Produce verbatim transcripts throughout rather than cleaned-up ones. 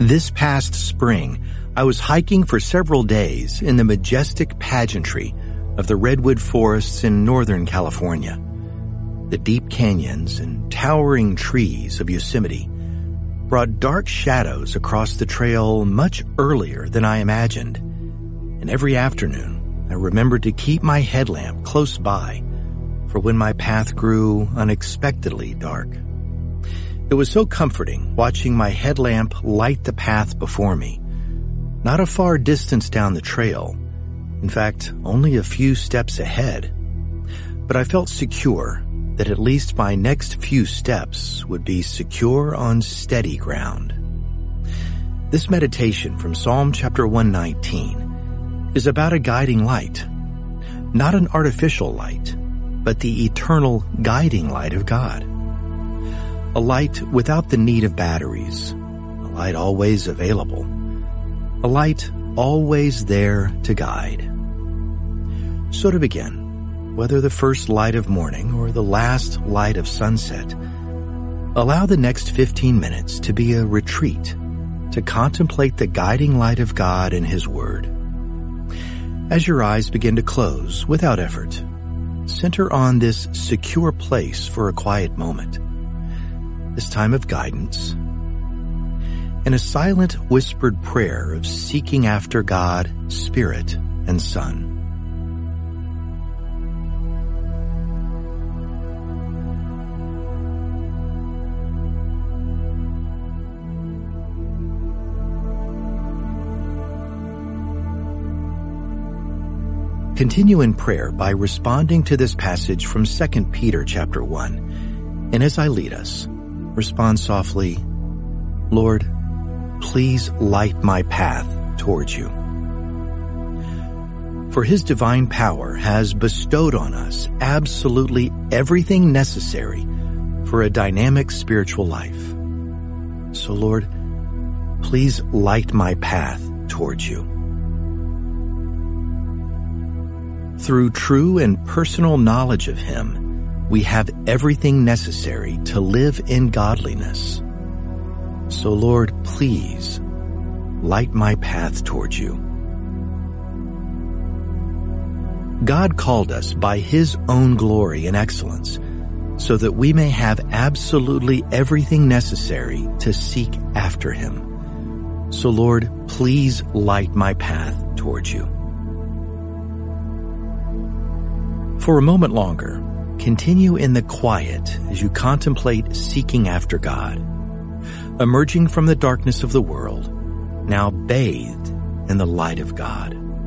This past spring, I was hiking for several days in the majestic pageantry of the redwood forests in Northern California. The deep canyons and towering trees of Yosemite brought dark shadows across the trail much earlier than I imagined, and every afternoon I remembered to keep my headlamp close by for when my path grew unexpectedly dark. It was so comforting watching my headlamp light the path before me, not a far distance down the trail, in fact, only a few steps ahead, but I felt secure that at least my next few steps would be secure on steady ground. This meditation from Psalm chapter one nineteen is about a guiding light, not an artificial light, but the eternal guiding light of God. A light without the need of batteries, a light always available, a light always there to guide. So to begin, whether the first light of morning or the last light of sunset, allow the next fifteen minutes to be a retreat to contemplate the guiding light of God and His Word. As your eyes begin to close without effort, center on this secure place for a quiet moment, this time of guidance, and a silent whispered prayer of seeking after God, Spirit, and Son. Continue in prayer by responding to this passage from Second Peter chapter one. And as I lead us, respond softly, Lord, please light my path towards you. For His divine power has bestowed on us absolutely everything necessary for a dynamic spiritual life. So Lord, please light my path towards you. Through true and personal knowledge of Him, we have everything necessary to live in godliness. So Lord, please light my path towards you. God called us by His own glory and excellence so that we may have absolutely everything necessary to seek after Him. So Lord, please light my path towards you. For a moment longer, continue in the quiet as you contemplate seeking after God, emerging from the darkness of the world, now bathed in the light of God.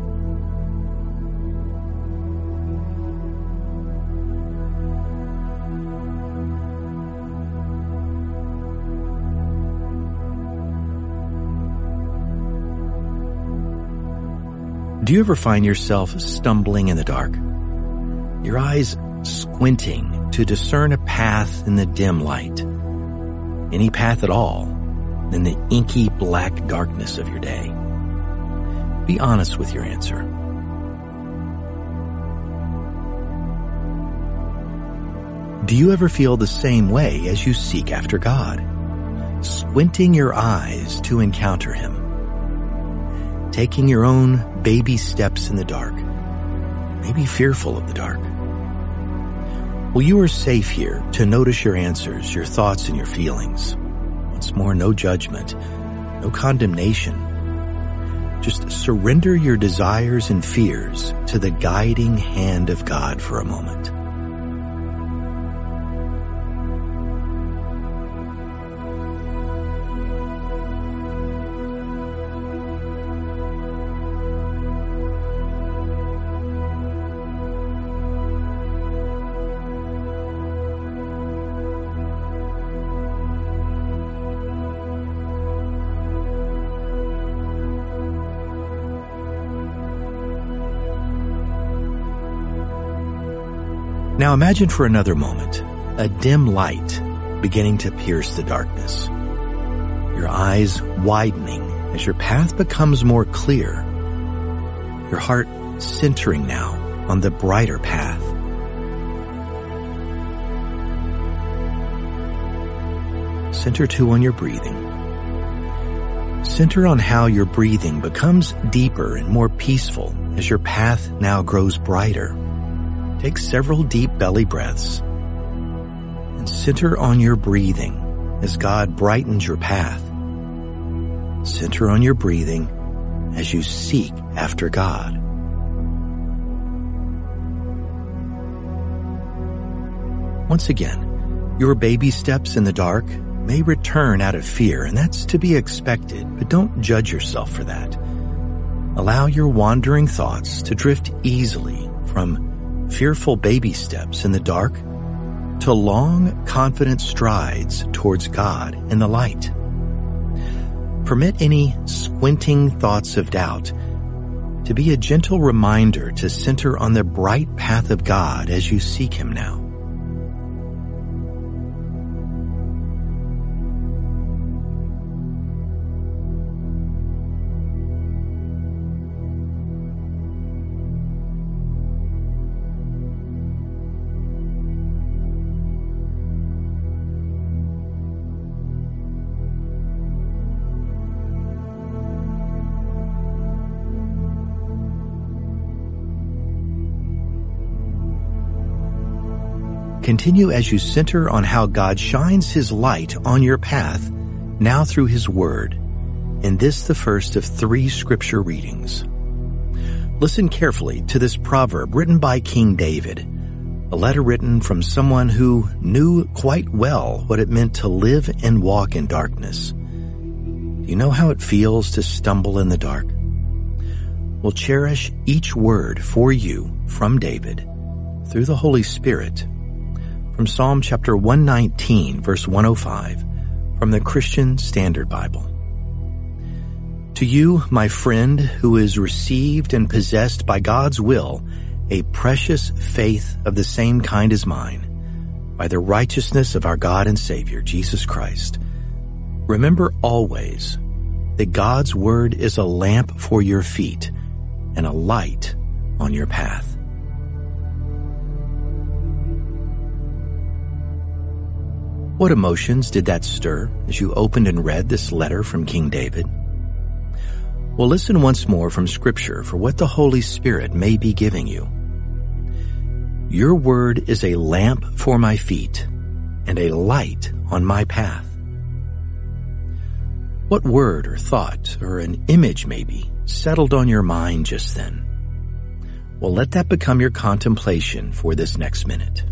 Do you ever find yourself stumbling in the dark? Your eyes squinting to discern a path in the dim light, any path at all, in the inky black darkness of your day? Be honest with your answer. Do you ever feel the same way as you seek after God, squinting your eyes to encounter Him, taking your own baby steps in the dark, maybe fearful of the dark? Well, you are safe here to notice your answers, your thoughts, and your feelings. Once more, no judgment, no condemnation. Just surrender your desires and fears to the guiding hand of God for a moment. Now imagine for another moment a dim light beginning to pierce the darkness, your eyes widening as your path becomes more clear, your heart centering now on the brighter path. Center too on your breathing. Center on how your breathing becomes deeper and more peaceful as your path now grows brighter. Take several deep belly breaths and center on your breathing as God brightens your path. Center on your breathing as you seek after God. Once again, your baby steps in the dark may return out of fear, and that's to be expected, but don't judge yourself for that. Allow your wandering thoughts to drift easily from fearful baby steps in the dark to long, confident strides towards God in the light. Permit any squinting thoughts of doubt to be a gentle reminder to center on the bright path of God as you seek Him now. Continue as you center on how God shines His light on your path, now through His Word, in this the first of three scripture readings. Listen carefully to this proverb written by King David, a letter written from someone who knew quite well what it meant to live and walk in darkness. Do you know how it feels to stumble in the dark? Well, cherish each word for you from David through the Holy Spirit. From Psalm chapter one nineteen, verse one oh five, from the Christian Standard Bible. To you, my friend, who is received and possessed by God's will, a precious faith of the same kind as mine, by the righteousness of our God and Savior, Jesus Christ, remember always that God's word is a lamp for your feet and a light on your path. What emotions did that stir as you opened and read this letter from King David? Well, listen once more from Scripture for what the Holy Spirit may be giving you. Your word is a lamp for my feet and a light on my path. What word or thought or an image maybe settled on your mind just then? Well, let that become your contemplation for this next minute.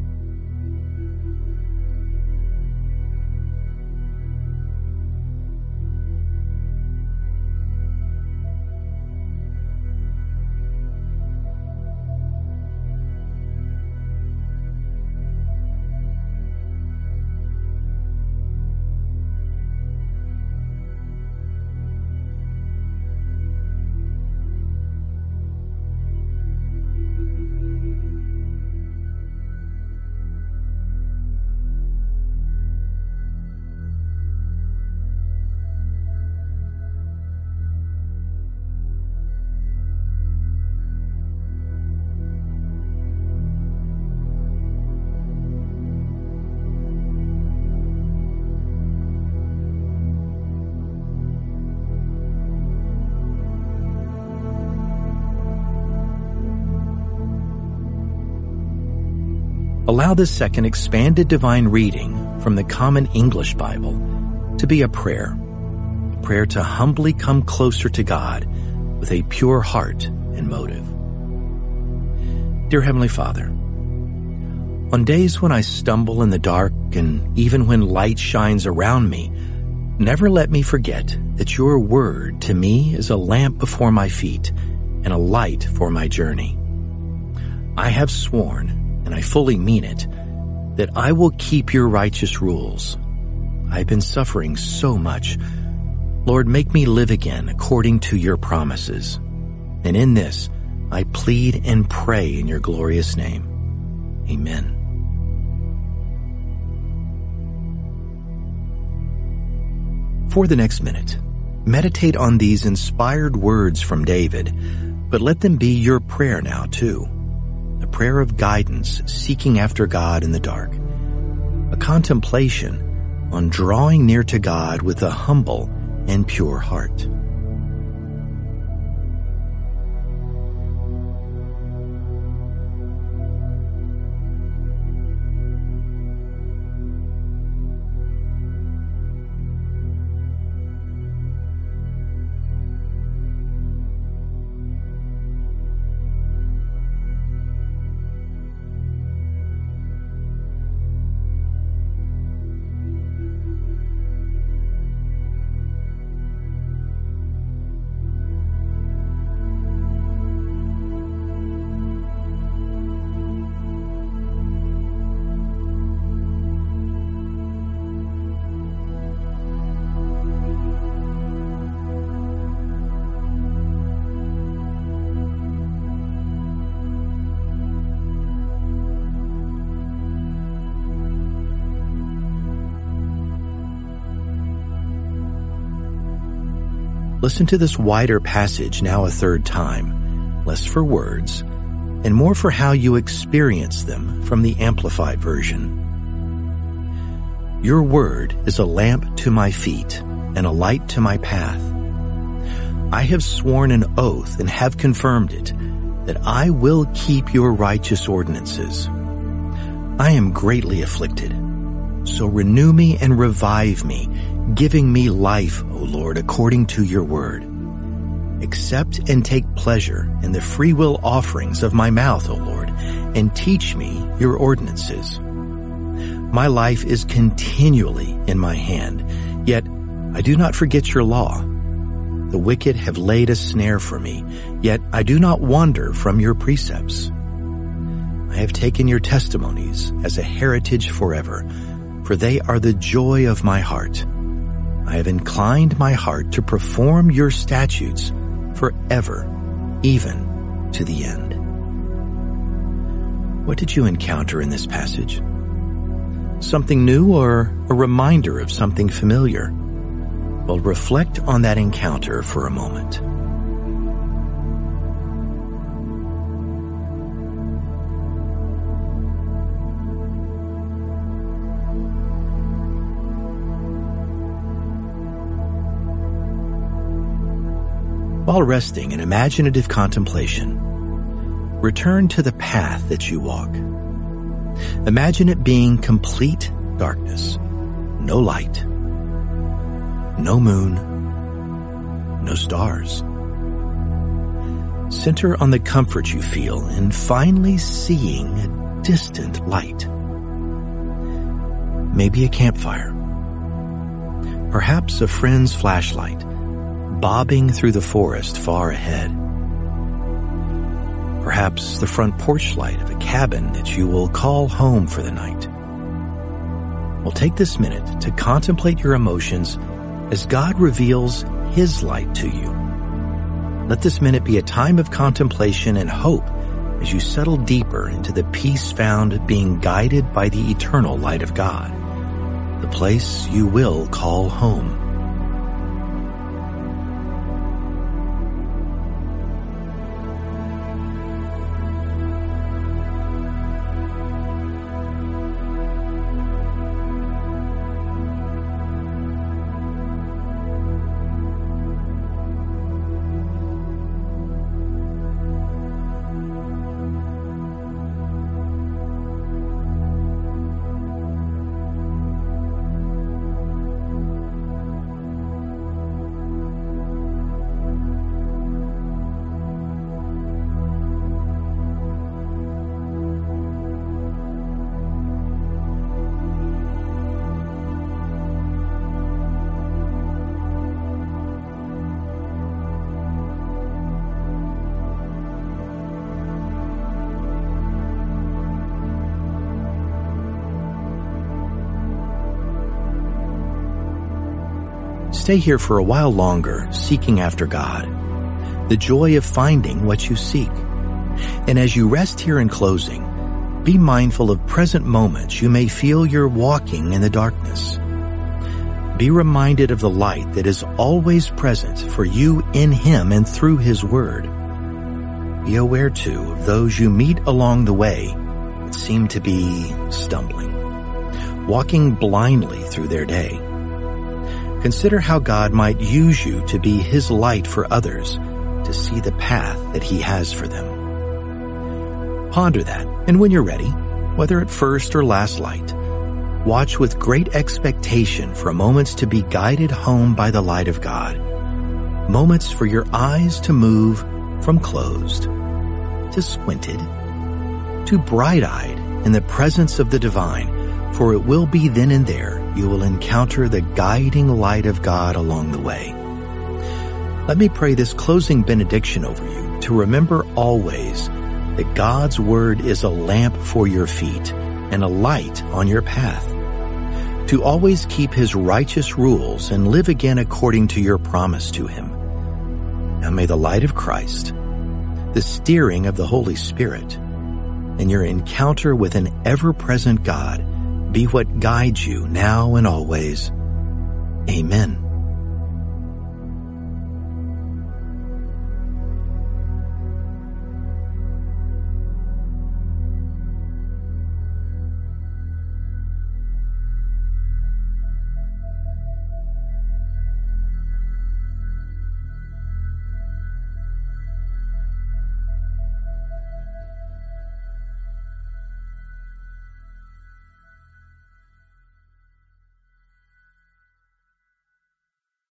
Allow this second expanded divine reading from the Common English Bible to be a prayer, a prayer to humbly come closer to God with a pure heart and motive. Dear Heavenly Father, on days when I stumble in the dark and even when light shines around me, never let me forget that your word to me is a lamp before my feet and a light for my journey. I have sworn, and I fully mean it, that I will keep your righteous rules. I've been suffering so much. Lord, make me live again according to your promises. And in this, I plead and pray in your glorious name. Amen. For the next minute, meditate on these inspired words from David, but let them be your prayer now too. A prayer of guidance, seeking after God in the dark. A contemplation on drawing near to God with a humble and pure heart. Listen to this wider passage now a third time, less for words, and more for how you experience them from the Amplified Version. Your word is a lamp to my feet and a light to my path. I have sworn an oath and have confirmed it, that I will keep your righteous ordinances. I am greatly afflicted, so renew me and revive me, giving me life, O Lord, according to your word. Accept and take pleasure in the free will offerings of my mouth, O Lord, and teach me your ordinances. My life is continually in my hand, yet I do not forget your law. The wicked have laid a snare for me, yet I do not wander from your precepts. I have taken your testimonies as a heritage forever, for they are the joy of my heart. I have inclined my heart to perform your statutes forever, even to the end. What did you encounter in this passage? Something new or a reminder of something familiar? Well, reflect on that encounter for a moment. While resting in imaginative contemplation, return to the path that you walk. Imagine it being complete darkness, no light, no moon, no stars. Center on the comfort you feel in finally seeing a distant light. Maybe a campfire, perhaps a friend's flashlight, bobbing through the forest far ahead. Perhaps the front porch light of a cabin that you will call home for the night. Well, take this minute to contemplate your emotions as God reveals His light to you. Let this minute be a time of contemplation and hope as you settle deeper into the peace found being guided by the eternal light of God, the place you will call home. Stay here for a while longer, seeking after God, the joy of finding what you seek. And as you rest here in closing, be mindful of present moments you may feel you're walking in the darkness. Be reminded of the light that is always present for you in Him and through His Word. Be aware, too, of those you meet along the way that seem to be stumbling, walking blindly through their day. consider how God might use you to be His light for others to see the path that He has for them. Ponder that, and when you're ready, whether at first or last light, watch with great expectation for moments to be guided home by the light of God. Moments for your eyes to move from closed to squinted to bright-eyed in the presence of the divine, for it will be then and there you will encounter the guiding light of God along the way. Let me pray this closing benediction over you to remember always that God's Word is a lamp for your feet and a light on your path. To always keep His righteous rules and live again according to your promise to Him. Now may the light of Christ, the steering of the Holy Spirit, and your encounter with an ever-present God be what guides you now and always. Amen.